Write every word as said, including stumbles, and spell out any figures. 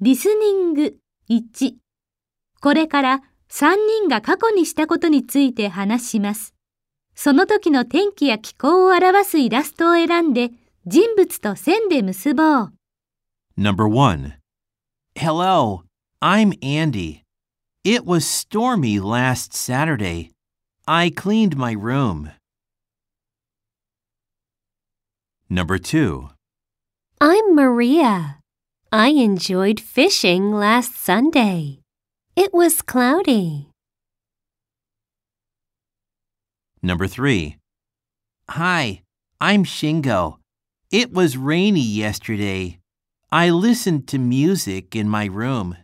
リスニングいち。これからさんにんが過去にしたことについて話します。その時の天気や気候を表すイラストを選んで、人物と線で結ぼう。 Number one. Hello, I'm Andy. It was stormy last Saturday. I cleaned my room. Number two. I'm Maria. I enjoyed fishing last Sunday. It was cloudy. Number three. Hi, I'm Shingo. It was rainy yesterday. I listened to music in my room.